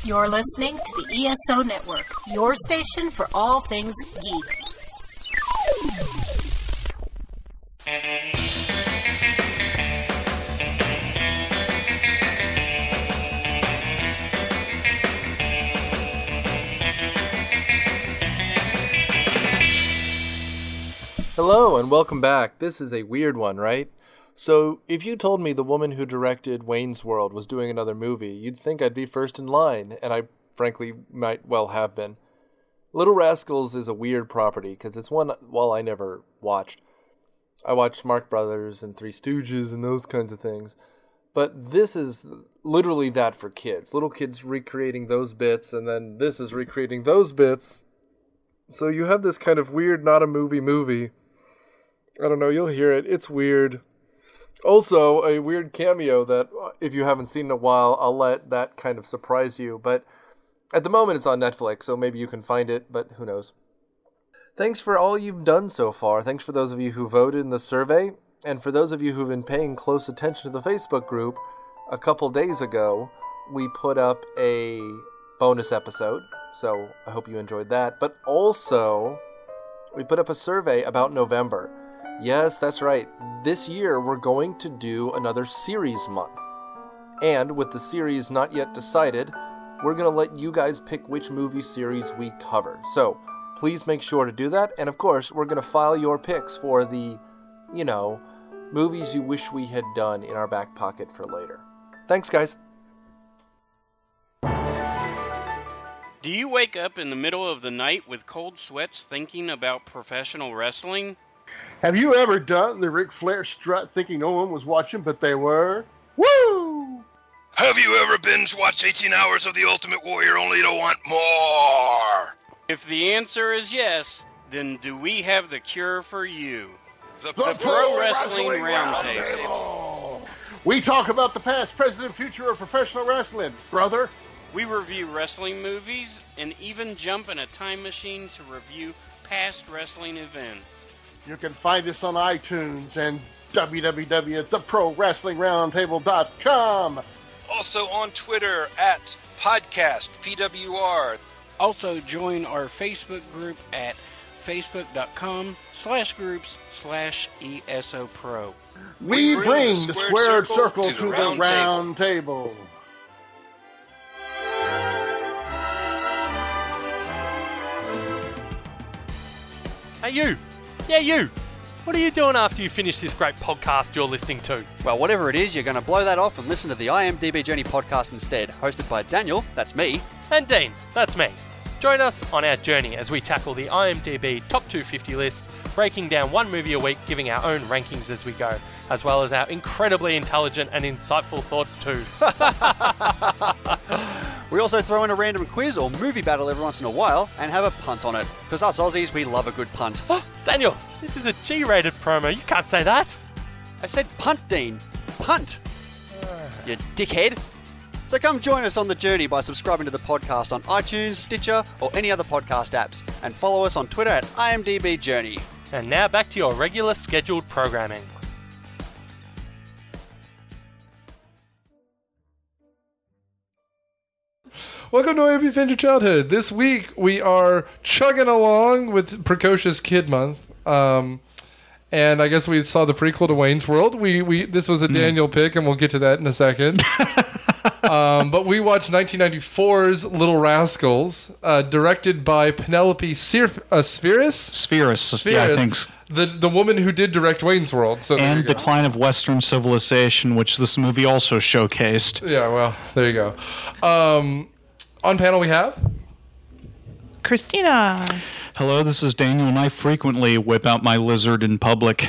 You're listening to the ESO Network, your station for all things geek. Hello and welcome back. This is a weird one, right? So, if you told me the woman who directed Wayne's World was doing another movie, you'd think I'd be first in line, and I frankly might well have been. Little Rascals is a weird property, because it's one, well, I never watched. I watched Marx Brothers and Three Stooges and those kinds of things. But this is literally that for kids. Little kids recreating those bits, and then this is recreating those bits. So you have this kind of weird, not a movie. I don't know, you'll hear it. It's weird. Also, a weird cameo that, if you haven't seen in a while, I'll let that kind of surprise you. But at the moment, it's on Netflix, so maybe you can find it, but who knows. Thanks for all you've done so far. Thanks for those of you who voted in the survey. And for those of you who've been paying close attention to the Facebook group, a couple days ago, we put up a bonus episode. So I hope you enjoyed that. But also, we put up a survey about November. Yes, that's right. This year, we're going to do another series month. And with the series not yet decided, we're going to let you guys pick which movie series we cover. So, please make sure to do that. And of course, we're going to file your picks for the, movies you wish we had done in our back pocket for later. Thanks, guys. Do you wake up in the middle of the night with cold sweats thinking about professional wrestling? Have you ever done the Ric Flair strut thinking no one was watching, but they were? Woo! Have you ever binge-watched 18 hours of The Ultimate Warrior only to want more? If the answer is yes, then do we have the cure for you? The Pro Wrestling Roundtable. We talk about the past, present, and future of professional wrestling, brother. We review wrestling movies and even jump in a time machine to review past wrestling events. You can find us on iTunes and www.theprowrestlingroundtable.com. Also on Twitter at Podcast PWR. Also join our Facebook group at facebook.com/groups/ESOPro. We bring the squared circle to the round table. Hey, you! Yeah, you! What are you doing after you finish this great podcast you're listening to? Well, whatever it is, you're going to blow that off and listen to the IMDb Journey podcast instead, hosted by Daniel, that's me. And Dean, that's me. Join us on our journey as we tackle the IMDb Top 250 list, breaking down one movie a week, giving our own rankings as we go, as well as our incredibly intelligent and insightful thoughts too. We also throw in a random quiz or movie battle every once in a while and have a punt on it, because us Aussies, we love a good punt. Daniel, this is a G-rated promo, you can't say that. I said punt, Dean. Punt. You dickhead. So come join us on the journey by subscribing to the podcast on iTunes, Stitcher, or any other podcast apps, and follow us on Twitter at IMDb Journey. And now back to your regular scheduled programming. Welcome to Happy Adventure Childhood. This week we are chugging along with Precocious Kid Month. And I guess we saw the prequel to Wayne's World. This was a Daniel pick, and we'll get to that in a second. But we watched 1994's Little Rascals, directed by Penelope Spheeris. Yeah, I think. The woman who did direct Wayne's World. So and Decline of Western Civilization, which this movie also showcased. Yeah, well, there you go. On panel we have... Christina. Hello, this is Daniel, and I frequently whip out my lizard in public.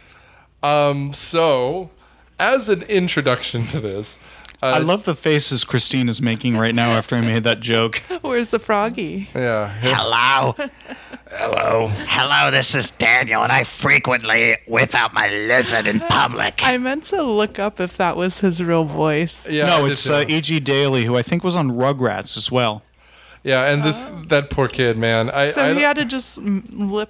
So, as an introduction to this... I love the faces Christine is making right now after I made that joke. Where's the froggy? Yeah. Hello. Hello, this is Daniel, and I frequently whip out my lizard in public. I meant to look up if that was his real voice. Yeah, no, it's E.G. Daily, who I think was on Rugrats as well. Yeah, and that poor kid, man. So he had to just lip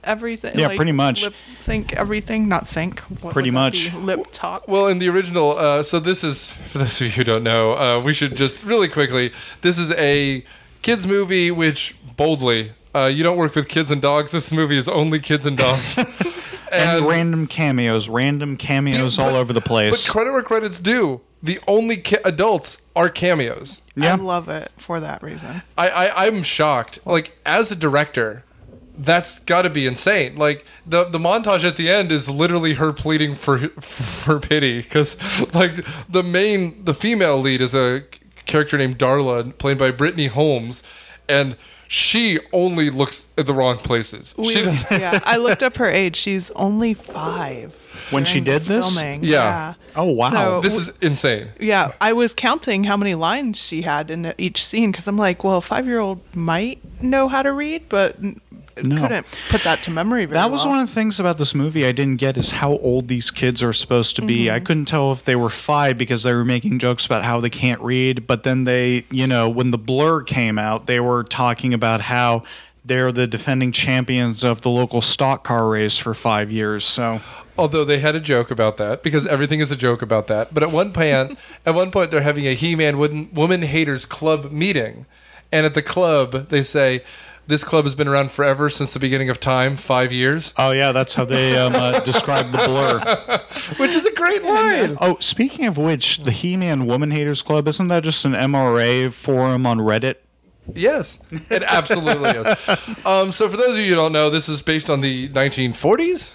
everything. Yeah, pretty much. Lip sync everything, not sync. What Pretty would that much. be? Lip talk. Well, in the original, so this is, for those of you who don't know, we should just really quickly, this is a kids movie which boldly, you don't work with kids and dogs. This movie is only kids and dogs. And random cameos all over the place. But credit where credit's due. The only adults are cameos. I love it for that reason. I'm shocked. Like, as a director, that's got to be insane. Like, the montage at the end is literally her pleading for pity, because like the female lead is a character named Darla, played by Brittany Holmes, and she only looks at the wrong places. Yeah, I looked up her age. She's only 5 when she did this. Filming. Yeah. Oh wow, So this is insane. Yeah, I was counting how many lines she had in each scene because I'm like, well, a 5-year-old might know how to read, but couldn't put that to memory very That was well. one of the things about this movie I didn't get is how old these kids are supposed to be. I couldn't tell if they were 5 because they were making jokes about how they can't read, but then they, when the Blur came out, they were talking about how they're the defending champions of the local stock car race for 5 years. So, although they had a joke about that, because everything is a joke about that. But at one point, they're having a He-Man Woman Haters Club meeting, and at the club they say, "This club has been around forever, since the beginning of time, 5 years." Oh yeah, that's how they describe the Blur, which is a great line. Oh, speaking of which, the He-Man Woman Haters Club, isn't that just an MRA forum on Reddit? Yes, it absolutely is. So for those of you who don't know, this is based on the 1940s.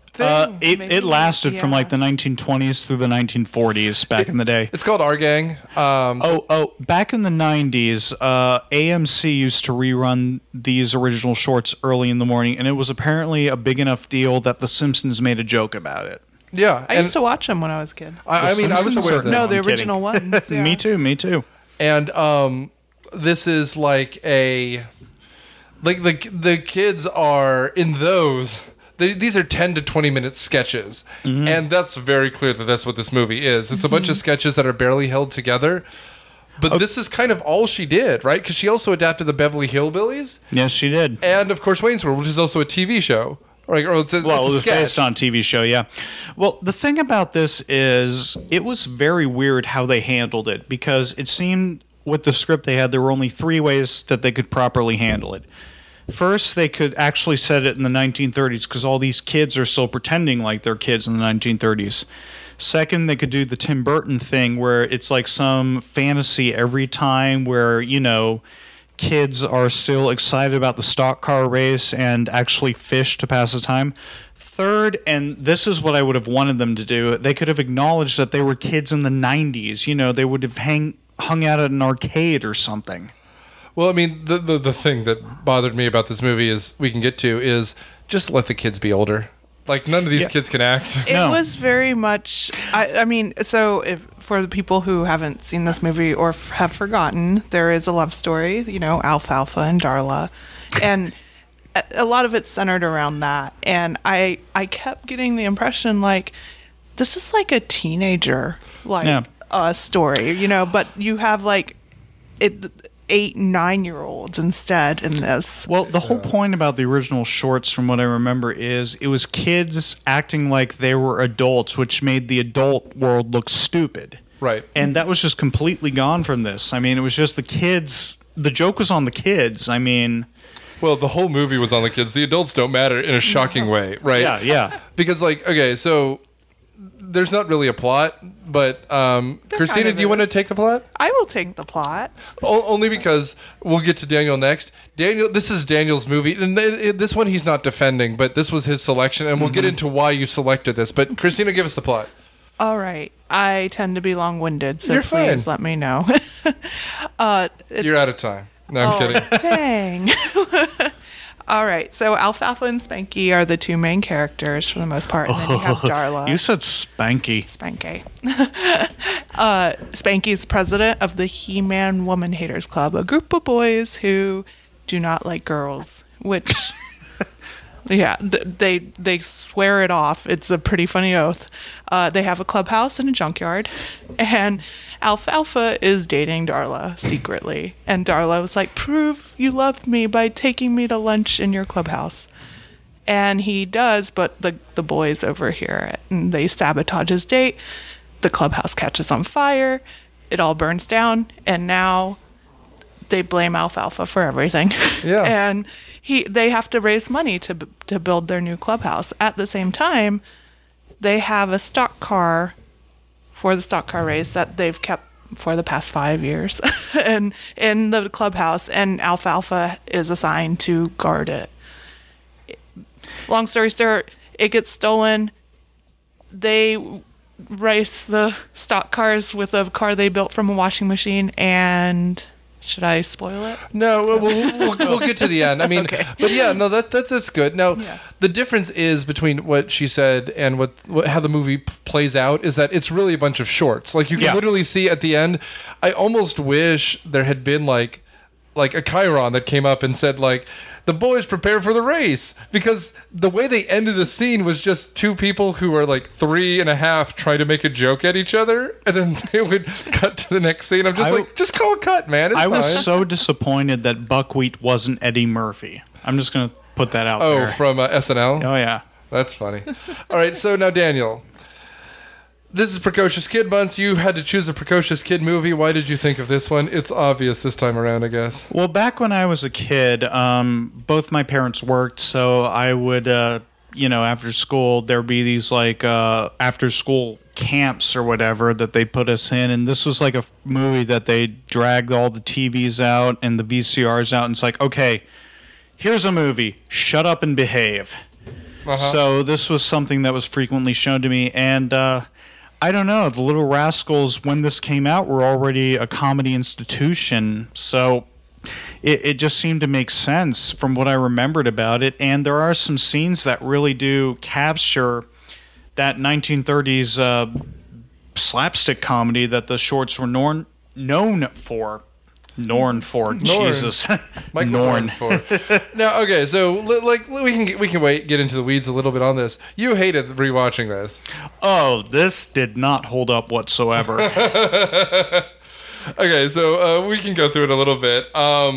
It lasted from like the 1920s through the 1940s back in the day. It's called Our Gang. Back in the 90s, AMC used to rerun these original shorts early in the morning, and it was apparently a big enough deal that The Simpsons made a joke about it. Yeah, I used to watch them when I was a kid. I mean, I was aware of that. No, the original ones. Yeah. Me too. And this is like the kids are in those. These are 10 to 20 minute sketches, and that's very clear that that's what this movie is. It's a bunch of sketches that are barely held together, but this is kind of all she did, right? Because she also adapted the Beverly Hillbillies. Yes, she did. And, of course, Wayne's World, which is also a TV show. It was based on a TV show, yeah. Well, the thing about this is it was very weird how they handled it, because it seemed with the script they had, there were only 3 ways that they could properly handle it. First, they could actually set it in the 1930s because all these kids are still pretending like they're kids in the 1930s. Second, they could do the Tim Burton thing where it's like some fantasy every time where, kids are still excited about the stock car race and actually fish to pass the time. Third, and this is what I would have wanted them to do, they could have acknowledged that they were kids in the 90s. They would have hung out at an arcade or something. Well, I mean, the thing that bothered me about this movie is just let the kids be older. Like, none of these kids can act. It was very much, I mean, so for the people who haven't seen this movie or have forgotten, there is a love story, Alfalfa and Darla. And a lot of it's centered around that. And I kept getting the impression, like, this is like a teenager, story, but you have, like, 8, 9-year-olds instead in this. Well, the whole point about the original shorts, from what I remember, is it was kids acting like they were adults, which made the adult world look stupid. Right. And that was just completely gone from this. I mean, it was just the kids. The joke was on the kids. I mean... Well, the whole movie was on the kids. The adults don't matter in a shocking way, right? Yeah. Because, so... There's not really a plot, but Christina, do you want to take the plot? I will take the plot. Only because we'll get to Daniel next. This is Daniel's movie, and this one he's not defending, but this was his selection, and we'll get into why you selected this. But Christina, give us the plot. All right. I tend to be long-winded, so You're please fine. let me know. You're out of time. No, I'm kidding. Dang. All right, so Alfalfa and Spanky are the 2 main characters for the most part, and then you have Darla. You said Spanky. Spanky's president of the He-Man Woman Haters Club, a group of boys who do not like girls, which... Yeah, they swear it off. It's a pretty funny oath. They have a clubhouse and a junkyard, and Alfalfa is dating Darla secretly. And Darla was like, "Prove you loved me by taking me to lunch in your clubhouse." And he does, but the boys overhear it, and they sabotage his date. The clubhouse catches on fire. It all burns down, and now they blame Alfalfa for everything. Yeah. And they have to raise money to build their new clubhouse. At the same time, they have a stock car for the stock car race that they've kept for the past 5 years and in the clubhouse, and Alfalfa is assigned to guard it. Long story short, it gets stolen. They race the stock cars with a car they built from a washing machine, and should I spoil it? No, we'll get to the end. I mean, Okay. but yeah, no, that's good. Now, the difference is between what she said and what how the movie plays out is that it's really a bunch of shorts. Like you can literally see at the end. I almost wish there had been like a chyron that came up and said like, the boys prepare for the race, because the way they ended a scene was just two people who are like 3.5 trying to make a joke at each other, and then they would cut to the next scene. I'm just just call a cut, man. It's I was fine. so disappointed that Buckwheat wasn't Eddie Murphy. I'm just going to put that out there. Oh, from SNL? Oh, yeah. That's funny. All right, so now Daniel, this is Precocious Kid Months. You had to choose a Precocious Kid movie. Why did you think of this one? It's obvious this time around, I guess. Well, back when I was a kid, both my parents worked, so I would, after school, there'd be these like after-school camps or whatever that they put us in, and this was like a movie that they dragged all the TVs out and the VCRs out, and it's like, okay, here's a movie. Shut up and behave. So this was something that was frequently shown to me, and I don't know, The Little Rascals, when this came out, were already a comedy institution, so it just seemed to make sense from what I remembered about it, and there are some scenes that really do capture that 1930s slapstick comedy that the shorts were known for. Jesus. Michael Norn. for. Now, okay, so like we can get into the weeds a little bit on this. You hated rewatching this. Oh, this did not hold up whatsoever. Okay, so we can go through it a little bit.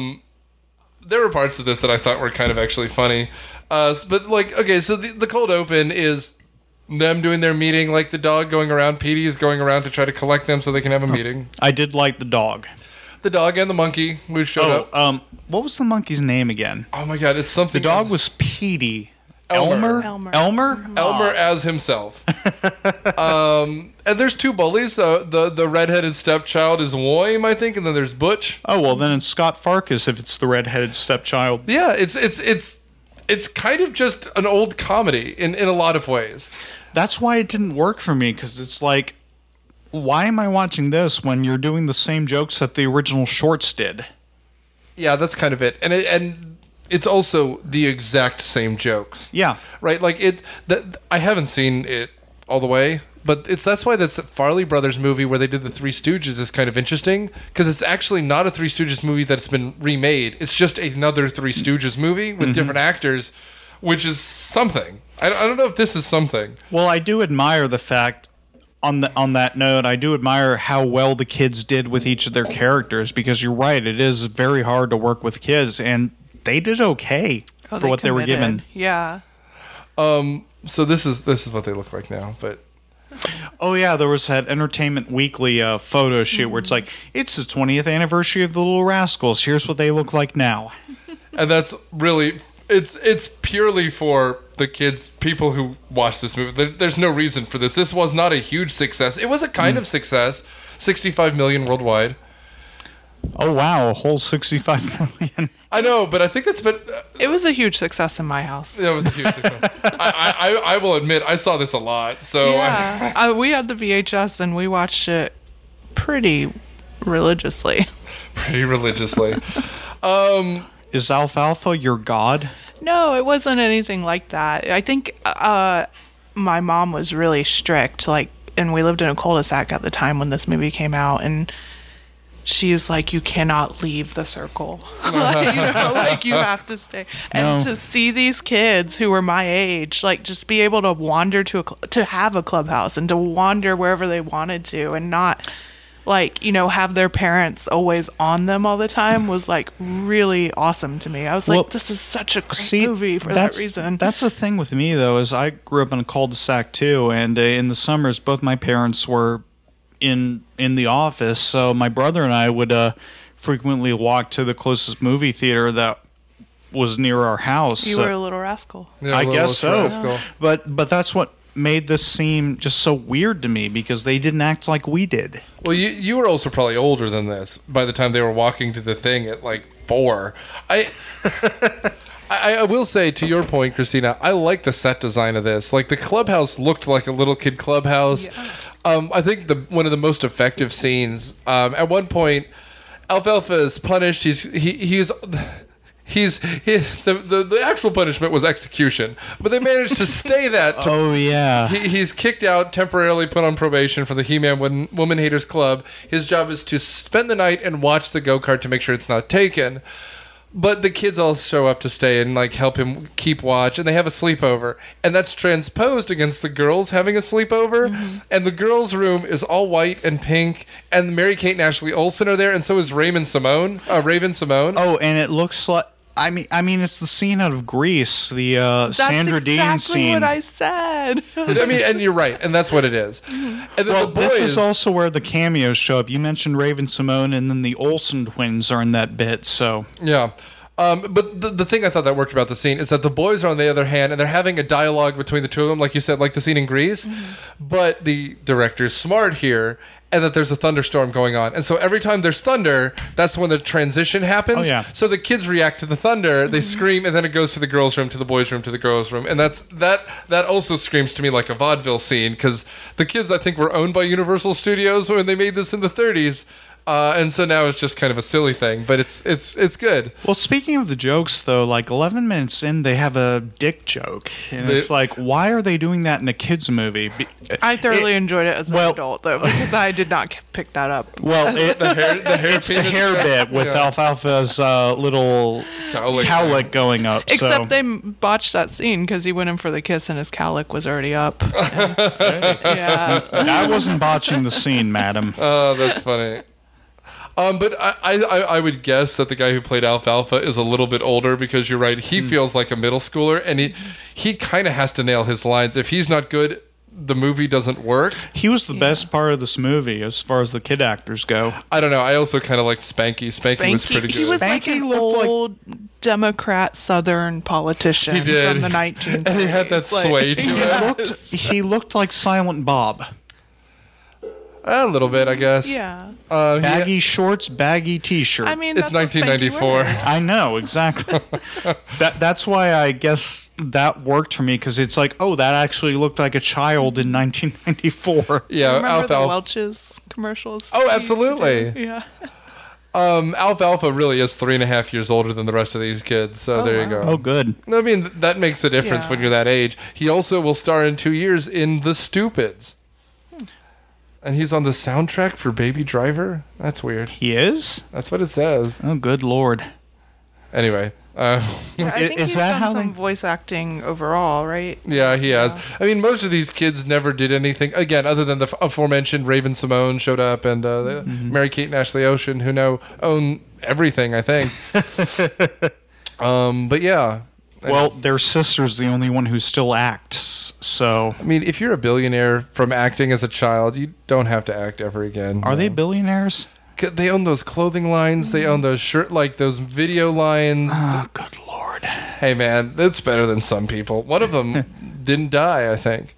There were parts of this that I thought were kind of actually funny. But like, okay, so the cold open is them doing their meeting, like the dog going around. Petey's going around to try to collect them so they can have a meeting. I did like the dog. The dog and the monkey who showed up. What was the monkey's name again? Oh my god, it's something. The dog was Petey. Elmer. Elmer as himself. And there's two bullies. The redheaded stepchild is Woim, I think, and then there's Butch. Oh well, then it's Scott Farkus if it's the redheaded stepchild. Yeah, it's kind of just an old comedy in a lot of ways. That's why it didn't work for me, because it's like, why am I watching this when you're doing the same jokes that the original shorts did? Yeah, that's kind of it. And it's also the exact same jokes. Yeah. Right? Like I haven't seen it all the way, but that's why this Farley Brothers movie where they did the Three Stooges is kind of interesting, because it's actually not a Three Stooges movie that's been remade. It's just another Three Stooges movie with different actors, which is something. I don't know if this is something. Well, I do admire the fact, on that note, I do admire how well the kids did with each of their characters, because you're right, it is very hard to work with kids, and they did okay for what they were given. Yeah. So this is what they look like now, but. Oh yeah, there was that Entertainment Weekly photo shoot where it's like, it's the 20th anniversary of the Little Rascals. Here's what they look like now. And that's really, it's purely for the kids, people who watch this movie. There's no reason for this. This was not a huge success. It was a kind of success. 65 million worldwide. Oh wow, a whole 65 million. I know, but I think that's been. It was a huge success in my house. Yeah, it was a huge success. I will admit, I saw this a lot. So yeah, we had the VHS and we watched it pretty religiously. Pretty religiously. Is Alfalfa your god? No, it wasn't anything like that. I think my mom was really strict, and we lived in a cul-de-sac at the time when this movie came out, and she was like, you cannot leave the circle. You have to stay. And to see these kids who were my age, just be able to wander to have a clubhouse and to wander wherever they wanted to, and not, like, you know, have their parents always on them all the time was like really awesome to me. I was like, this is such a great movie for that reason. That's the thing with me though, is I grew up in a cul-de-sac too, and in the summers both my parents were in the office, so my brother and I would frequently walk to the closest movie theater that was near our house. You were a little rascal. Yeah, I guess so. Rascal. But that's what made this seem just so weird to me, because they didn't act like we did. Well, you were also probably older than this by the time they were walking to the thing at like 4. I will say, to your point, Christina, I like the set design of this. Like, the clubhouse looked like a little kid clubhouse. Yeah. I think one of the most effective scenes, at one point, Alfalfa is punished. The actual punishment was execution, but they managed to stay that. He's kicked out, temporarily put on probation from the He-Man Woman Haters Club. His job is to spend the night and watch the go-kart to make sure it's not taken. But the kids all show up to stay and like help him keep watch, and they have a sleepover, and that's transposed against the girls having a sleepover. And the girls' room is all white and pink, and Mary-Kate and Ashley Olsen are there, and so is Raven Simone. Oh, and it looks like. I mean, it's the scene out of Grease, the Sandra Dean scene. That's exactly what I said. I mean, and you're right, and that's what it is. And then the boys, this is also where the cameos show up. You mentioned Raven Simone, and then the Olsen twins are in that bit. So yeah. But the thing I thought that worked about the scene is that the boys are on the other hand, and they're having a dialogue between the two of them, like you said, like the scene in Grease. But the director's smart here, and that there's a thunderstorm going on. And so every time there's thunder, that's when the transition happens. Oh, yeah. So the kids react to the thunder, they scream, and then it goes to the girls' room, to the boys' room, to the girls' room. And that also screams to me like a vaudeville scene, because the kids, I think, were owned by Universal Studios when they made this in the 30s. And so now it's just kind of a silly thing, but it's good. Well, speaking of the jokes, though, like 11 minutes in, they have a dick joke. And it's like, why are they doing that in a kid's movie? I thoroughly enjoyed it as an adult, though, because I did not pick that up. Well, the hair bit with Alfalfa's little cowlick going up. Except they botched that scene because he went in for the kiss and his cowlick was already up. Yeah. I wasn't botching the scene, madam. Oh, that's funny. But I would guess that the guy who played Alfalfa is a little bit older, because you're right, he feels like a middle schooler, and he kind of has to nail his lines. If he's not good, the movie doesn't work. He was the best part of this movie as far as the kid actors go. I don't know. I also kind of liked Spanky. Spanky was pretty good. He was like an old Democrat Southern politician from the 1930s. And he had that sway to him. He looked like Silent Bob. A little bit, I guess. Yeah. Baggy shorts, baggy T-shirt. I mean, it's 1994. I know, exactly. That's why I guess that worked for me, because it's like, oh, that actually looked like a child in 1994. Yeah, remember the Welch's commercials? Oh, absolutely. Yeah. Alfalfa really is 3.5 years older than the rest of these kids, so there you go. Oh, good. I mean, that makes a difference when you're that age. He also will star in 2 years in The Stupids. And he's on the soundtrack for Baby Driver? That's weird. He is? That's what it says. Oh, good Lord. Anyway. I think he's done some voice acting overall, right? Yeah, he has. I mean, most of these kids never did anything, again, other than the aforementioned Raven Simone showed up, and Mary-Kate and Ashley Olsen, who now own everything, I think. But yeah. Well, their sister's the only one who still acts, so... I mean, if you're a billionaire from acting as a child, you don't have to act ever again. Are they billionaires? They own those clothing lines. They own those those video lines. Oh, good Lord. Hey, man, that's better than some people. One of them didn't die, I think.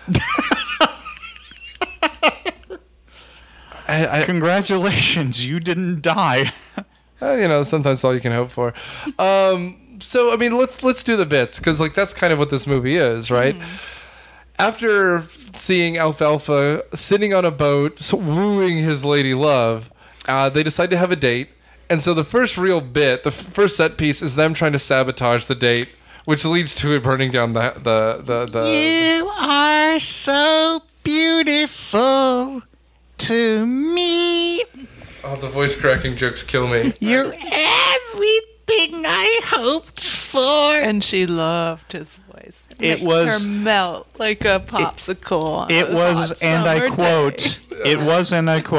Congratulations, you didn't die. Sometimes all you can hope for. So, I mean, let's do the bits, because like that's kind of what this movie is, right? After seeing Alfalfa sitting on a boat, wooing his lady love, they decide to have a date. And so the first real bit, the first set piece, is them trying to sabotage the date, which leads to it burning down the You are so beautiful to me. Oh, the voice cracking jokes kill me. You're everything I hoped for. And she loved his voice. It was her melt like a popsicle. It was, and I quote,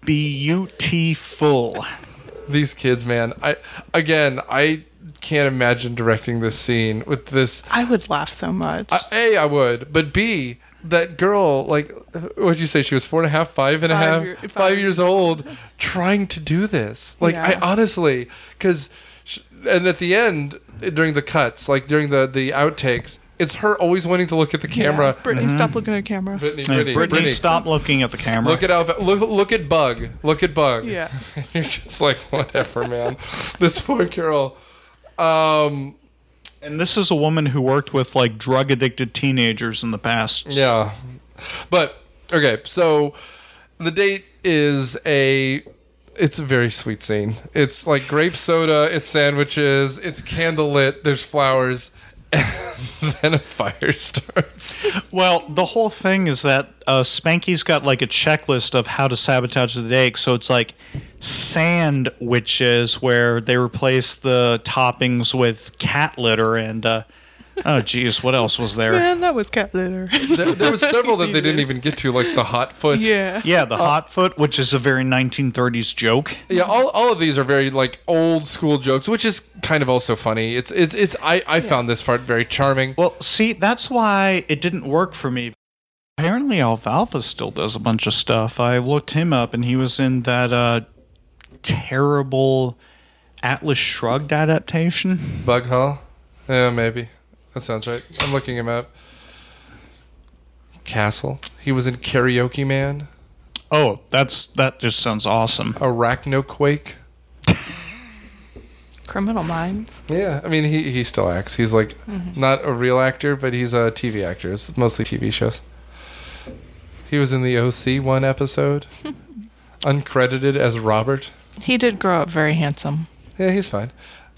beautiful. These kids, man. I can't imagine directing this scene with this. I would laugh so much. I would, but B, that girl, like, what'd you say? She was 4.5, 5.5, 5 years old, trying to do this. Like, Yeah. I honestly, because, and at the end, during the cuts, like during the outtakes, it's her always wanting to look at the camera. Yeah. Brittany, stop looking at the camera. Brittany, stop looking at the camera. Look at Bug. Look at Bug. Yeah. You're just like, whatever, man. This poor girl. And this is a woman who worked with like drug addicted teenagers in the past. Yeah. But okay, so the date is it's a very sweet scene. It's like grape soda, it's sandwiches, it's candlelit, there's flowers, and then a fire starts. Well, the whole thing is that Spanky's got like a checklist of how to sabotage the date. So it's like sandwiches where they replace the toppings with cat litter and oh geez, what else was there? Man, that was cat litter. There was several that they didn't even get to, like the hot foot. Yeah. Yeah, the hot foot, which is a very 1930s joke. Yeah, all of these are very like old school jokes, which is kind of also funny. I found this part very charming. Well, see, that's why it didn't work for me. Apparently Alfalfa still does a bunch of stuff. I looked him up and he was in that terrible Atlas Shrugged adaptation. Bug Hall? Yeah, maybe. That sounds right. I'm looking him up. Castle. He was in Karaoke Man. Oh, that just sounds awesome. Arachnoquake. Criminal Minds. Yeah, I mean he still acts. He's like not a real actor, but he's a TV actor. It's mostly TV shows. He was in the OC one episode, uncredited as Robert. He did grow up very handsome. Yeah, he's fine.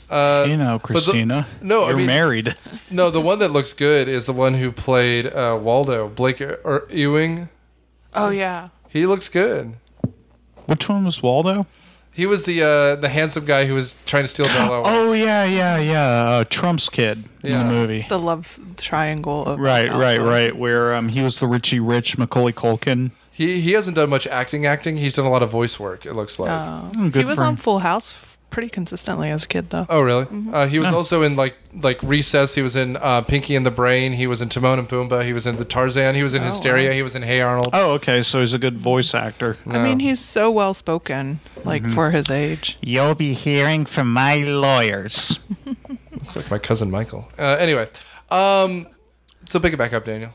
Christina. You're married. No, the one that looks good is the one who played Waldo, Blake Ewing. Oh yeah. He looks good. Which one was Waldo? He was the handsome guy who was trying to steal Bella. Oh yeah. Trump's kid in the movie. The love triangle of Right. Where he was the Richie Rich Macaulay Culkin. He hasn't done much acting. He's done a lot of voice work. It looks like. Good he was for on him. Full House pretty consistently as a kid, though. Oh really? He was also in like Recess. He was in Pinky and the Brain. He was in Timon and Pumbaa. He was in the Tarzan. He was in Hysteria. Wow. He was in Hey Arnold. Oh, okay. So he's a good voice actor. I mean, he's so well spoken, like for his age. You'll be hearing from my lawyers. Looks like my cousin Michael. Anyway, so pick it back up, Daniel.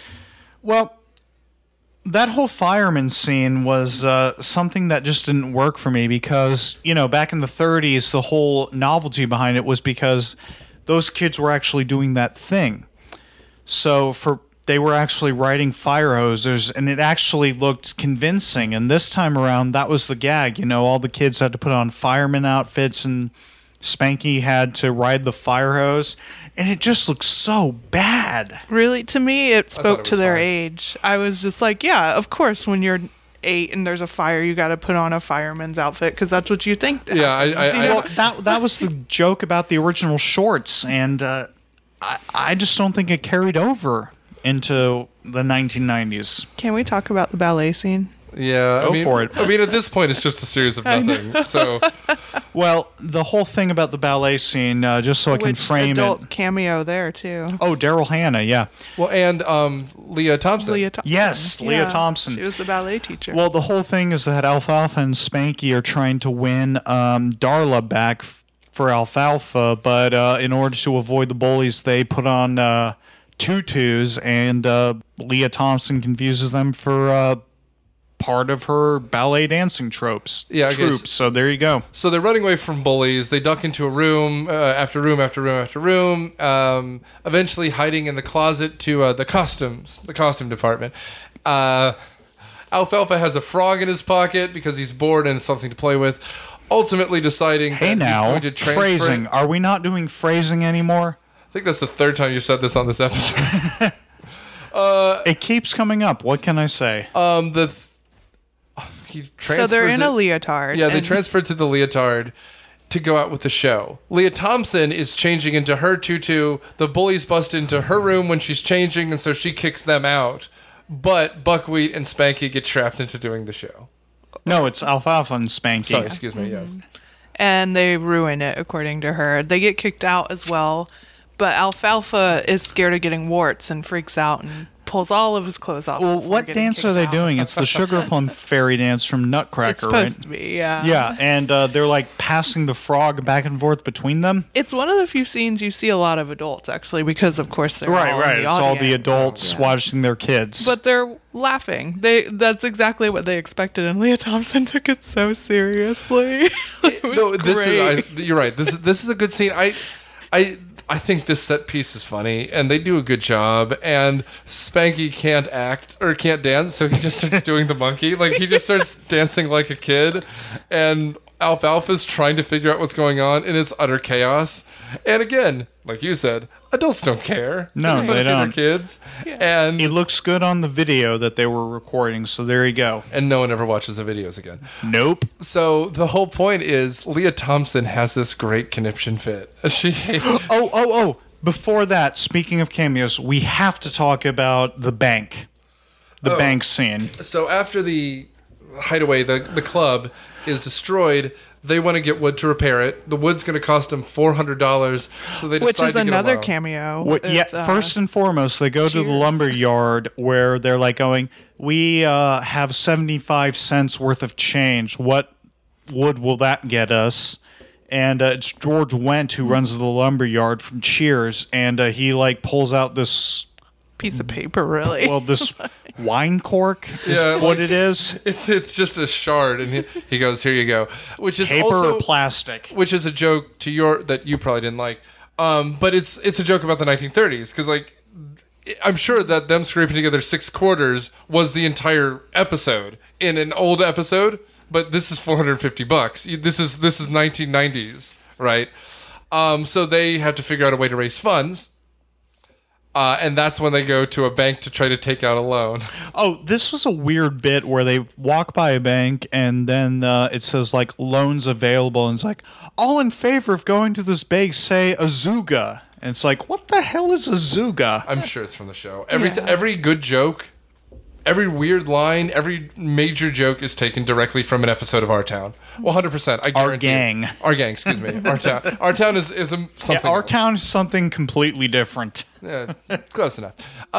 Well, that whole fireman scene was something that just didn't work for me because, back in the 30s, the whole novelty behind it was because those kids were actually doing that thing. So they were actually riding fire hoses, and it actually looked convincing. And this time around, that was the gag. All the kids had to put on fireman outfits, and Spanky had to ride the fire hose. And it just looks so bad. Really, to me, it spoke it to was their fine. age. I was just like, yeah, of course, when you're 8 and there's a fire, you got to put on a fireman's outfit because that's what you think. Yeah, Well, that was the joke about the original shorts, and I just don't think it carried over into the 1990s. Can we talk about the ballet scene? Yeah, Go for it. I mean, at this point, it's just a series of nothing. So, Well, the whole thing about the ballet scene, just so I can Which frame adult it. cameo there too. Oh, Daryl Hannah, yeah. well, and Leah Thompson. Leah Thompson. Yes, Leah Thompson. She was the ballet teacher. Well, the whole thing is that Alfalfa and Spanky are trying to win Darla back for Alfalfa, but in order to avoid the bullies, they put on tutus, and Leah Thompson confuses them for part of her ballet dancing tropes. Yeah, I guess. So there you go. So they're running away from bullies. They duck into a room after room after room after room, eventually hiding in the closet to the costume department. Alfalfa has a frog in his pocket because he's bored and it's something to play with. Ultimately deciding Hey that now, he's going to transfer phrasing. Are we not doing phrasing anymore? I think that's the third time you said this on this episode. It keeps coming up. What can I say? He so they're in transfers a it- leotard. Yeah, they and- transferred to the leotard to go out with the show. Leah Thompson is changing into her tutu. The bullies bust into her room when she's changing, and so she kicks them out. But Buckwheat and Spanky get trapped into doing the show. No, it's Alfalfa and Spanky. Sorry, excuse me. Yes. And they ruin it, according to her. They get kicked out as well, but Alfalfa is scared of getting warts and freaks out and pulls all of his clothes off. Well, before what getting dance kicked are they out. doing? It's the Sugar Plum Fairy dance from Nutcracker, It's supposed right? to be, yeah. Yeah, and they're like passing the frog back and forth between them. It's one of the few scenes you see a lot of adults, actually, because, of course, they're all Right. in the It's all the audience. adults watching their kids. But they're laughing. That's exactly what they expected, and Leah Thompson took it so seriously. It was No, great. you're right. This is a good scene. I think this set piece is funny, and they do a good job. And Spanky can't act or can't dance, so he just starts doing the monkey. Like he just starts dancing like a kid, and Alfalfa's trying to figure out what's going on, and it's utter chaos. And again, like you said, adults don't care. No, just wanna they see their don't. kids, and it looks good on the video that they were recording, so there you go. And no one ever watches the videos again. Nope. So the whole point is Leah Thompson has this great conniption fit. She Oh. Before that, speaking of cameos, we have to talk about the bank. The bank scene. So after the hideaway, the club is destroyed, they want to get wood to repair it. The wood's going to cost them $400, so they decide Which is to get a another loan. cameo. First and foremost, they go to the lumber yard where they're like going, we have 75 cents worth of change. What wood will that get us? And it's George Wendt who runs the lumber yard from Cheers, and he like pulls out this piece of paper, really. Well, this wine cork is what like, it is. It's just a shard, and he goes, "Here you go," which is paper also or plastic, which is a joke to that you probably didn't like. But it's a joke about the 1930s because like I'm sure that them scraping together 6 quarters was the entire episode in an old episode. But this is $450. This is 1990s, right? So they have to figure out a way to raise funds. And that's when they go to a bank to try to take out a loan. Oh, this was a weird bit where they walk by a bank and then it says like loans available, and it's like all in favor of going to this bank say Azuga, and it's like what the hell is Azuga? I'm sure it's from the show. Every good joke, every weird line, every major joke is taken directly from an episode of Our Town. 100%. I guarantee. Our Gang. Our Gang, excuse me. Our Town. Our Town is something. Yeah, Our else. Town is something completely different. Yeah, close enough.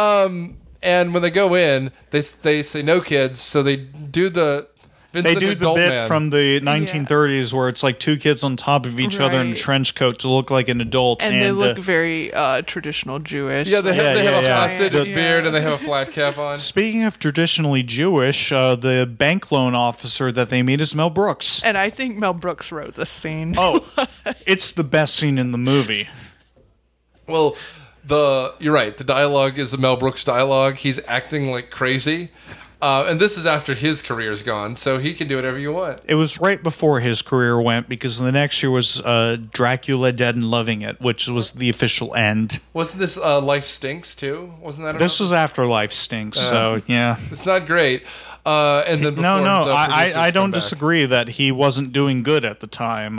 And when they go in, they say no kids, so they do the Vincent They do the Adult bit Man. from the 1930s where it's like 2 kids on top of each other in a Right. trench coat to look like an adult. And they look very traditional Jewish. Yeah, they have a blasted The- beard and they have a flat cap on. Speaking of traditionally Jewish, the bank loan officer that they meet is Mel Brooks. And I think Mel Brooks wrote this scene. Oh, it's the best scene in the movie. Well, you're right. The dialogue is the Mel Brooks dialogue. He's acting like crazy. And this is after his career's gone, so he can do whatever you want. It was right before his career went because the next year was Dracula Dead and Loving It, which was the official end. Wasn't this Life Stinks, too? Wasn't that This was after Life Stinks, so yeah. It's not great. And then No, before the producers I don't come back. disagree that he wasn't doing good at the time.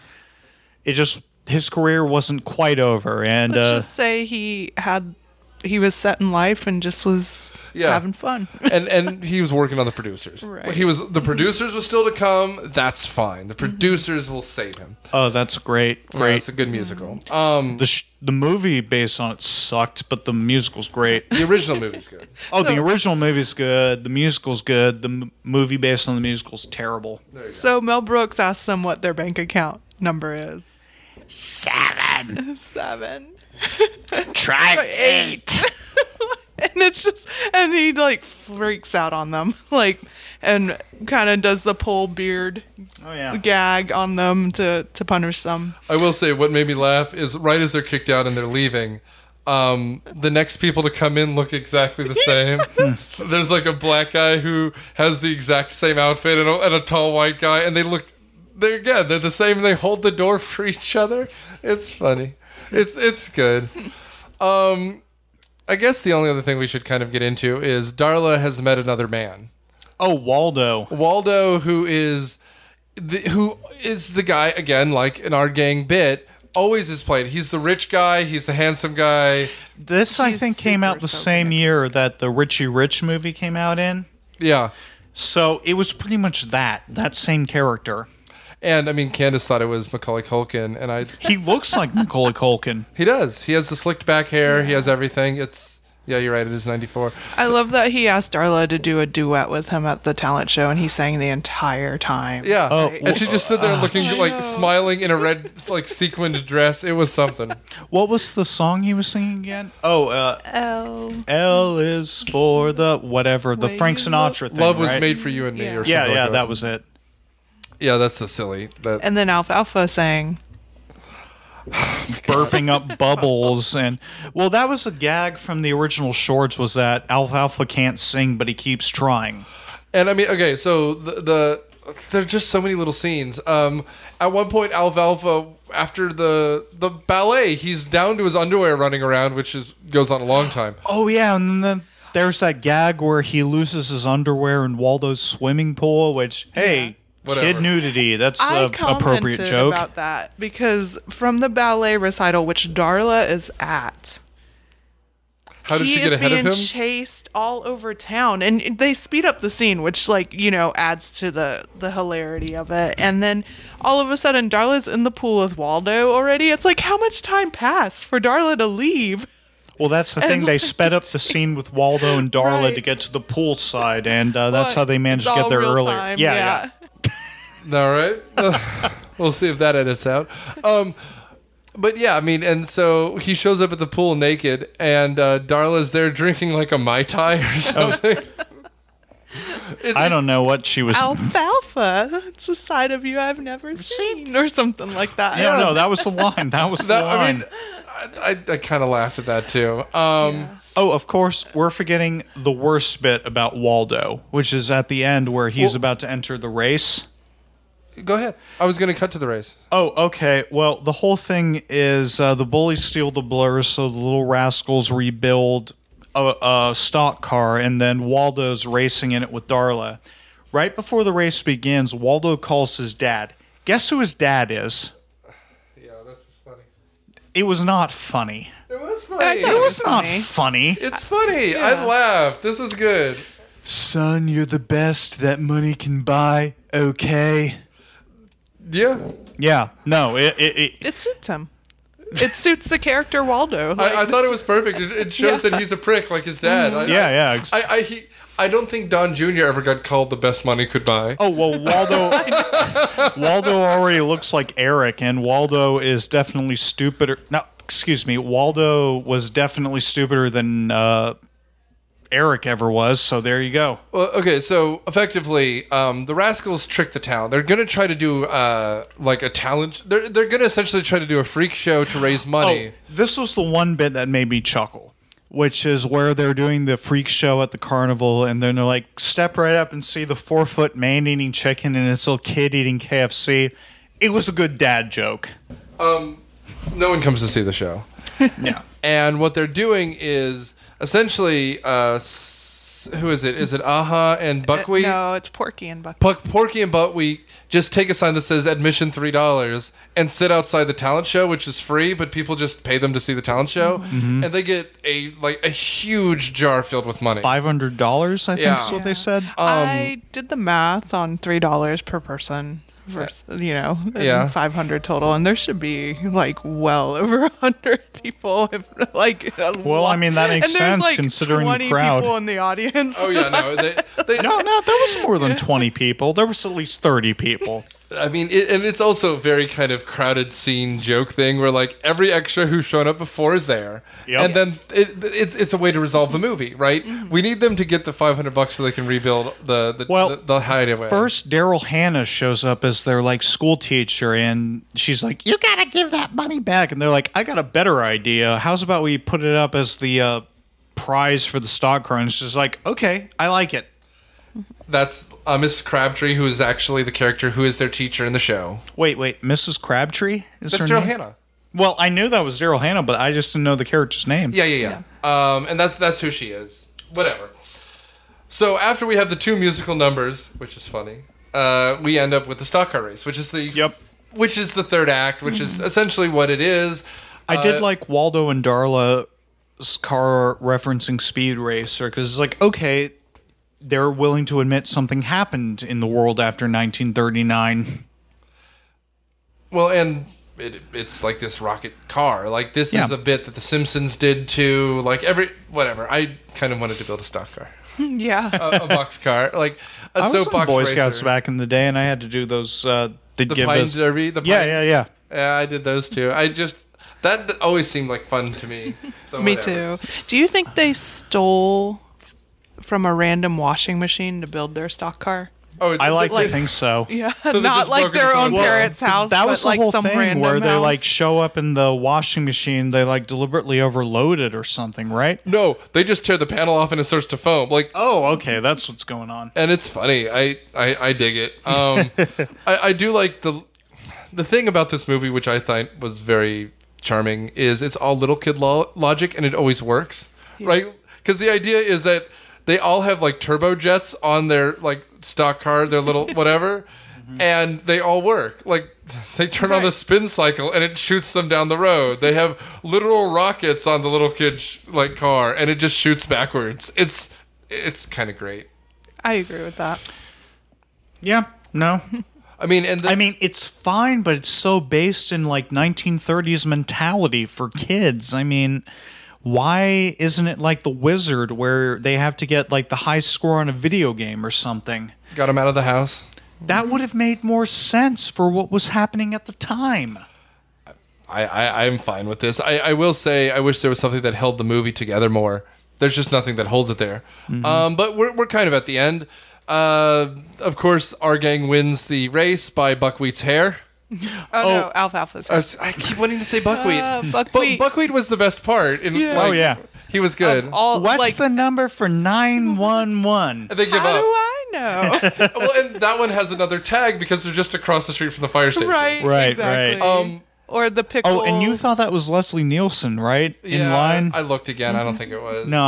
His career wasn't quite over, and Let's just say he was set in life and just was having fun. and he was working on the producers. Right. Like the producers were still to come. That's fine. The producers will save him. oh, that's great. Yeah, it's a good musical. The movie based on it sucked, but the musical's great. The original movie's good. Oh, the original movie's good. The musical's good. The movie based on the musical's terrible. So Mel Brooks asks them what their bank account number is. 7. 7. Try 8. And he like freaks out on them, like, and kind of does the pull beard gag on them to punish them. I will say what made me laugh is right as they're kicked out and they're leaving, the next people to come in look exactly the same. There's like a black guy who has the exact same outfit and a tall white guy, and they're the same. And they hold the door for each other. It's funny. It's good. I guess the only other thing we should kind of get into is Darla has met another man. Oh, Waldo. Waldo, who is the guy, again, like in Our Gang bit, always is played. He's the rich guy. He's the handsome guy. This, I think, came out the same year that the Richie Rich movie came out in. Yeah. So it was pretty much that same character. And I mean, Candace thought it was Macaulay Culkin, and He looks like Macaulay Culkin. he does. He has the slicked back hair. He has everything. Yeah, you're right. It is 94. I love that he asked Darla to do a duet with him at the talent show, and he sang the entire time. Yeah. Oh, And she just stood there looking like smiling in a red like sequined dress. It was something. What was the song he was singing again? L is for the whatever, the Way Frank you Sinatra thing. Love was right? made for you and me, or something. Yeah, like that was it. Yeah, that's so silly. And then Alfalfa sang. Burping up bubbles, and well, that was a gag from the original shorts. Was that Alfalfa can't sing, but he keeps trying. And I mean, okay, so there are just so many little scenes. At one point, Alfalfa, after the ballet, he's down to his underwear running around, which goes on a long time. Oh yeah, and then there's that gag where he loses his underwear in Waldo's swimming pool. Which Whatever. kid nudity. That's I an appropriate commented joke. about that because from the ballet recital, which Darla is at, How did he she get is ahead of being him? chased all over town, and they speed up the scene, which adds to the hilarity of it. And then all of a sudden, Darla's in the pool with Waldo already. It's like, how much time passed for Darla to leave? Well, that's the thing. They sped up the scene with Waldo and Darla to get to the pool side, and that's how they managed to It's get all there real earlier. time, Yeah. All right. We'll see if that edits out. But yeah, I mean, and so he shows up at the pool naked, and Darla's there drinking like a Mai Tai or something. I don't know what she was. Alfalfa, it's a side of you I've never seen, or something like that. No, that was the line. That was the line. I mean, I kind of laughed at that too. Oh, of course, we're forgetting the worst bit about Waldo, which is at the end where he's about to enter the race. Go ahead. I was going to cut to the race. Oh, okay. Well, the whole thing is the bullies steal the blurs, so the little rascals rebuild a stock car, and then Waldo's racing in it with Darla. Right before the race begins, Waldo calls his dad. Guess who his dad is? Yeah, this is funny. It was not funny. It was funny. It was not funny. It's funny. I laughed. This was good. Son, you're the best that money can buy, okay? Yeah. Yeah. No, It suits him. It suits the character Waldo. I thought it was perfect. It shows that he's a prick like his dad. I don't think Don Jr. ever got called the best money could buy. Oh, well, Waldo already looks like Eric, and Waldo is definitely stupider. No, excuse me. Waldo was definitely stupider than Eric ever was, so there you go. Well, okay, so effectively, the Rascals trick the town. They're going to try to do like a talent. They're going to essentially try to do a freak show to raise money. Oh, this was the one bit that made me chuckle, which is where they're doing the freak show at the carnival, and then they're like, step right up and see the 4-foot man eating chicken and its little kid eating KFC. It was a good dad joke. No one comes to see the show. Yeah. And what they're doing is essentially, who is it? Is it Aha and Buckwheat? No, it's Porky and Buckwheat. Porky and Buckwheat just take a sign that says admission $3 and sit outside the talent show, which is free, but people just pay them to see the talent show, and they get a huge jar filled with money. $500, I think is what they said. I did the math on $3 per person. Versus, and 500 total, and there should be like well over 100 people. Well, I mean that makes sense like considering 20 the crowd. people in the audience. Oh yeah, no, no, there was more than 20 people. There was at least 30 people. I mean, and it's also a very kind of crowded scene joke thing where like every extra who's shown up before is there, and then it's a way to resolve the movie, right? We need them to get the $500 so they can rebuild the hideaway. First, Daryl Hannah shows up as their like school teacher, and she's like, "You gotta give that money back," and they're like, "I got a better idea. How's about we put it up as the prize for the stock car?" And she's like, "Okay, I like it." That's Mrs. Crabtree, who is actually the character who is their teacher in the show. Wait, Mrs. Crabtree? That's Daryl Hannah. Well, I knew that was Daryl Hannah, but I just didn't know the character's name. Yeah. And that's who she is. Whatever. So after we have the two musical numbers, which is funny, we end up with the stock car race, which is the third act, which is essentially what it is. I did like Waldo and Darla's car referencing Speed Racer, because it's like, okay, they're willing to admit something happened in the world after 1939. Well, and it's like this rocket car. Like, this is a bit that The Simpsons did too. Like, whatever. I kind of wanted to build a stock car. Yeah. A box car. Like, a I was soapbox in Boy racer. Scouts back in the day, and I had to do those. The Pine Derby? Yeah. Yeah, I did those too. That always seemed like fun to me. So Me whatever. too. Do you think they stole from a random washing machine to build their stock car? Oh, I like to think so. Yeah, So they not just like broke their into own someone's parents' house, That was but the like whole some thing random where they house. like show up in the washing machine. They like deliberately overload it or something, right? No, they just tear the panel off and it starts to foam. Like, Oh, okay, that's what's going on. and it's funny. I dig it. I do like the thing about this movie, which I thought was very charming, is it's all little kid logic, and it always works, right? Because the idea is that they all have like turbojets on their like stock car, their little whatever, and they all work. Like, they turn on the spin cycle and it shoots them down the road. They have literal rockets on the little kid like car, and it just shoots backwards. It's kind of great. I agree with that. Yeah, no. I mean, it's fine, but it's so based in like 1930s mentality for kids. I mean, why isn't it like The Wizard, where they have to get like the high score on a video game or something? Got him out of the house. That would have made more sense for what was happening at the time. I'm fine with this. I will say I wish there was something that held the movie together more. There's just nothing that holds it there. But we're kind of at the end. Of course, our gang wins the race by Buckwheat's hair. No, Alfalfa's hair. I keep wanting to say Buckwheat. Buckwheat. Buckwheat was the best part. He was good. What's the number for 911? And they give How up. do I know? Well, and that one has another tag because they're just across the street from the fire station. Right, exactly. Or the pickle. Oh, and you thought that was Leslie Nielsen, right? In line? I looked again. I don't think it was. No,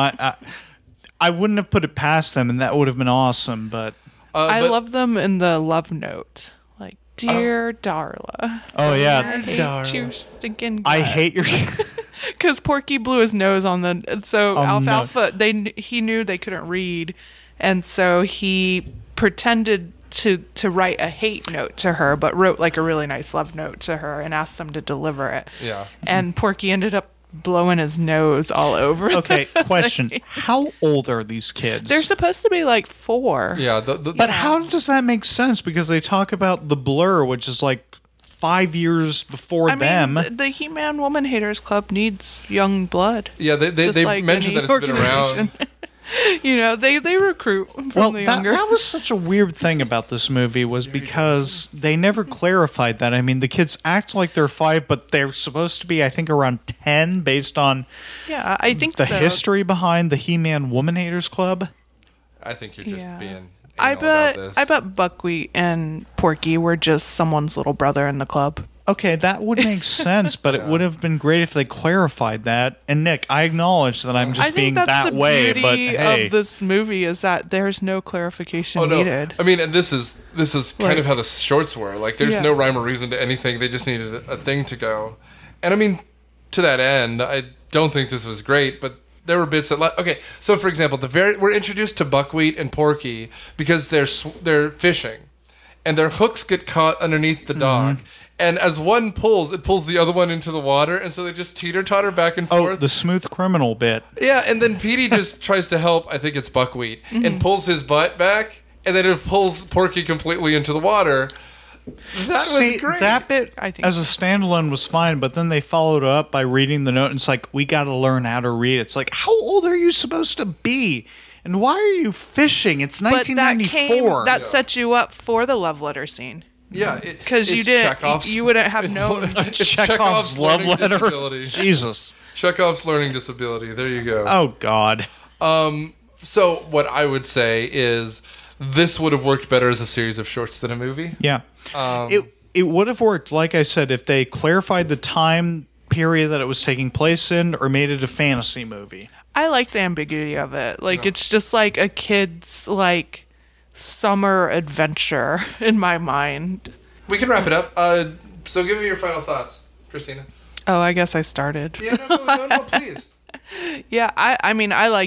I wouldn't have put it past them, and that would have been awesome, but... I love them in the love note. Like, Dear Darla. Oh, yeah. I hate your stinking I hate your... Because Porky blew his nose on the... So no. Alfalfa, he knew they couldn't read, and so he pretended to write a hate note to her, but wrote like a really nice love note to her and asked them to deliver it. Yeah. And Porky ended up blowing his nose all over. Okay, question. How old are these kids? They're supposed to be like 4. Yeah. But how does that make sense? Because they talk about The Blur, which is like 5 years before them. The He-Man Woman Haters Club needs young blood. Yeah, they like mentioned any that it's been around. You know, they recruit from Well, the that younger. was such a weird thing about this movie was because they never clarified that. I mean, the kids act like they're 5, but they're supposed to be, I think, around 10 based on Yeah, I think the history behind the He-Man Woman Haters Club. I think you're just being I anal about bet this. I bet Buckwheat and Porky were just someone's little brother in the club. Okay, that would make sense, but it would have been great if they clarified that. And Nick, I acknowledge that I'm just I being think that's that the way, beauty but hey. of this movie is that there's no clarification Oh no! needed. I mean, and this is kind Like- of how the shorts were. Like, there's Yeah. no rhyme or reason to anything. They just needed a thing to go. And I mean, to that end, I don't think this was great, but there were bits that. Okay, so for example, we're introduced to Buckwheat and Porky because they're fishing, and their hooks get caught underneath the dock. And as one pulls, it pulls the other one into the water, and so they just teeter-totter back and forth. Oh, the smooth criminal bit. Yeah, and then Petey just tries to help, I think it's Buckwheat, and pulls his butt back, and then it pulls Porky completely into the water. That See, was great. that bit I think as a standalone was fine, but then they followed it up by reading the note, and it's like, we got to learn how to read. It's like, how old are you supposed to be? And why are you fishing? It's But 1994. that set you up for the love letter scene. Yeah, Because you it's didn't, Chekhov's- you wouldn't have known. It's Chekhov's love learning letter. disability. Jesus. Chekhov's learning disability. There you go. Oh, God. So what I would say is this would have worked better as a series of shorts than a movie. Yeah. It would have worked, like I said, if they clarified the time period that it was taking place in or made it a fantasy movie. I like the ambiguity of it. Like, it's just like a kid's, like, summer adventure in my mind. We can wrap it up. So give me your final thoughts, Christina. Oh, I guess I started. Yeah, no, please. Yeah, I mean, I liked it.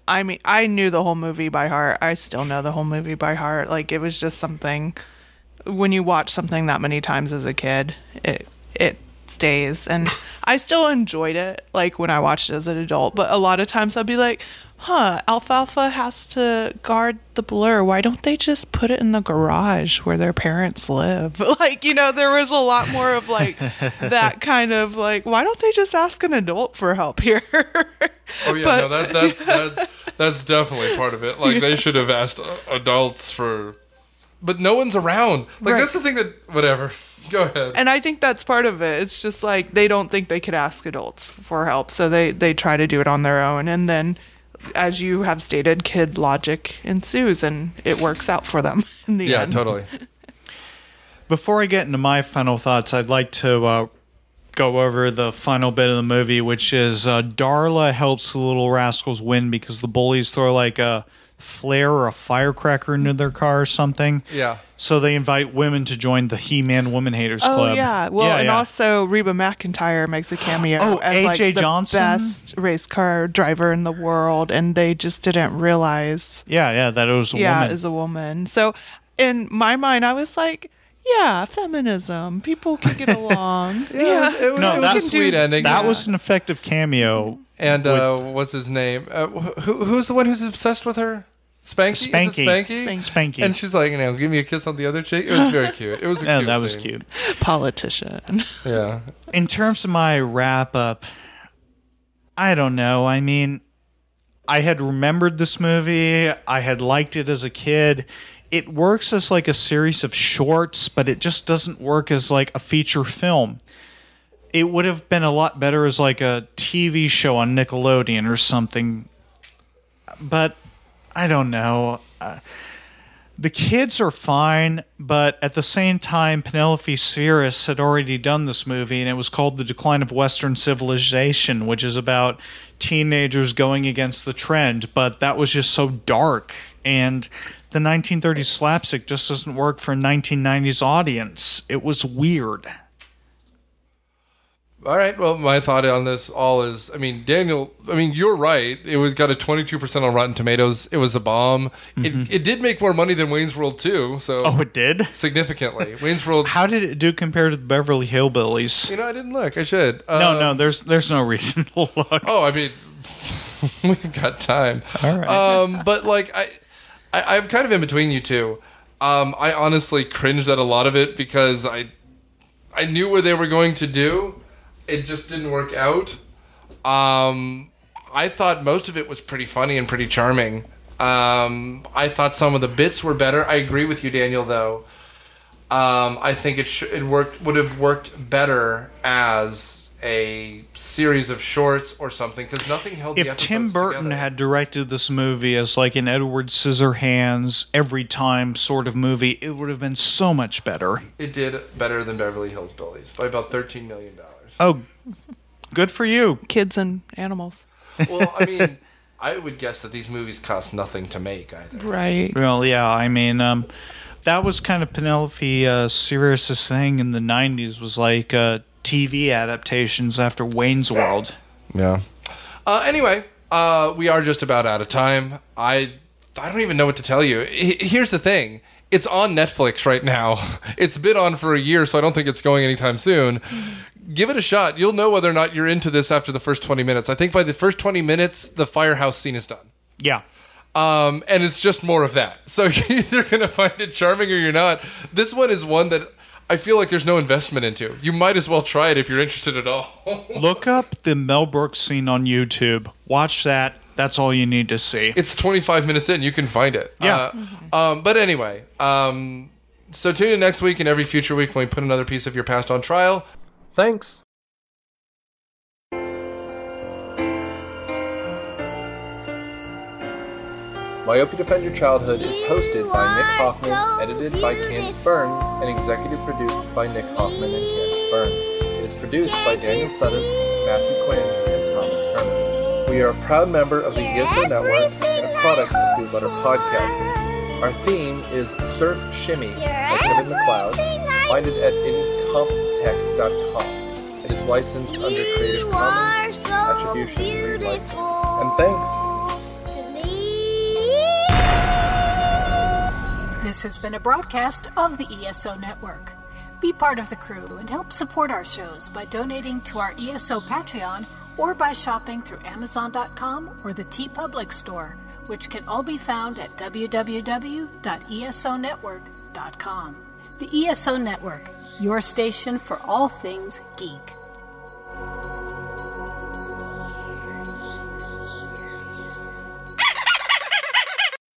I mean, I knew the whole movie by heart. I still know the whole movie by heart. Like, it was just something, when you watch something that many times as a kid, it stays. And I still enjoyed it, like, when I watched it as an adult. But a lot of times I'd be like, Alfalfa has to guard the blur. Why don't they just put it in the garage where their parents live? Like, you know, there was a lot more of, like, that kind of, like, why don't they just ask an adult for help here? Oh, yeah, no, that's definitely part of it. Like, they should have asked adults for... But no one's around. Like, that's the thing that... Whatever. Go ahead. And I think that's part of it. It's just, like, they don't think they could ask adults for help, so they try to do it on their own. And then, as you have stated, kid logic ensues, and it works out for them in the end. Yeah, totally. Before I get into my final thoughts, I'd like to go over the final bit of the movie, which is Darla helps the little rascals win because the bullies throw like a flare or a firecracker into their car or something. Yeah. So they invite women to join the He-Man Woman Haters Club. Oh, yeah. Well, also Reba McEntire makes a cameo as like A.J. the Johnson? best race car driver in the world, and they just didn't realize. Yeah, that it was a woman. Yeah, is a woman. So in my mind, I was like, yeah, feminism. People can get along. It was a sweet ending. That was an effective cameo. And what's his name? Who's the one who's obsessed with her? Spanky? Spanky. And she's like, give me a kiss on the other cheek. It was very cute. It was a cute that was scene. cute. Politician. Yeah. In terms of my wrap up, I don't know. I mean, I had remembered this movie. I had liked it as a kid. It works as like a series of shorts, but it just doesn't work as like a feature film. It would have been a lot better as like a TV show on Nickelodeon or something. But I don't know. The kids are fine, but at the same time, Penelope Spheris had already done this movie, and it was called The Decline of Western Civilization, which is about teenagers going against the trend. But that was just so dark, and the 1930s slapstick just doesn't work for a 1990s audience. It was weird. All right. Well, my thought on this all is, Daniel, you're right. It was got a 22% on Rotten Tomatoes. It was a bomb. Mm-hmm. It did make more money than Wayne's World 2. So oh, it did? Significantly. Wayne's World. How did it do compared to the Beverly Hillbillies? I didn't look. I should. No, there's no reason to look. Oh, we've got time. All right. But like I'm kind of in between you two. I honestly cringed at a lot of it because I knew what they were going to do. It just didn't work out. I thought most of it was pretty funny and pretty charming. I thought some of the bits were better. I agree with you, Daniel, though. I think it would have worked better as a series of shorts or something, because nothing held the episodes together. If Tim Burton had directed this movie as like an Edward Scissorhands every time sort of movie, it would have been so much better. It did better than Beverly Hills Billies by about $13 million. Oh, good for you. Kids and animals. Well, I would guess that these movies cost nothing to make either. Right. Well, yeah, that was kind of Penelope Spheris' thing in the 90s, was like TV adaptations after Wayne's World. Yeah. Anyway, we are just about out of time. I don't even know what to tell you. Here's the thing. It's on Netflix right now. It's been on for a year, so I don't think it's going anytime soon. Give it a shot. You'll know whether or not you're into this after the first 20 minutes. I think by the first 20 minutes, the firehouse scene is done. Yeah. And it's just more of that. So you're either going to find it charming or you're not. This one is one that I feel like there's no investment into. You might as well try it if you're interested at all. Look up the Mel Brooks scene on YouTube. Watch that. That's all you need to see. It's 25 minutes in. You can find it. Yeah. But anyway, so tune in next week and every future week when we put another piece of your past on trial. Thanks. Myopia Defend Your Childhood is hosted by Nick Hoffman, edited by Candice Burns, and executive produced by Nick Hoffman and Candice Burns. It is produced by Daniel Suttis, Matthew Quinn, and Thomas Herman. We are a proud member of the ESO Network and a product of Blue Letter Podcasting. Our theme is Surf Shimmy by Kevin MacLeod. Find it at incomptech.com. It is licensed under Creative Commons Attribution Free License. And thanks. This has been a broadcast of the ESO Network. Be part of the crew and help support our shows by donating to our ESO Patreon or by shopping through Amazon.com or the TeePublic store, which can all be found at www.esonetwork.com. The ESO Network, your station for all things geek.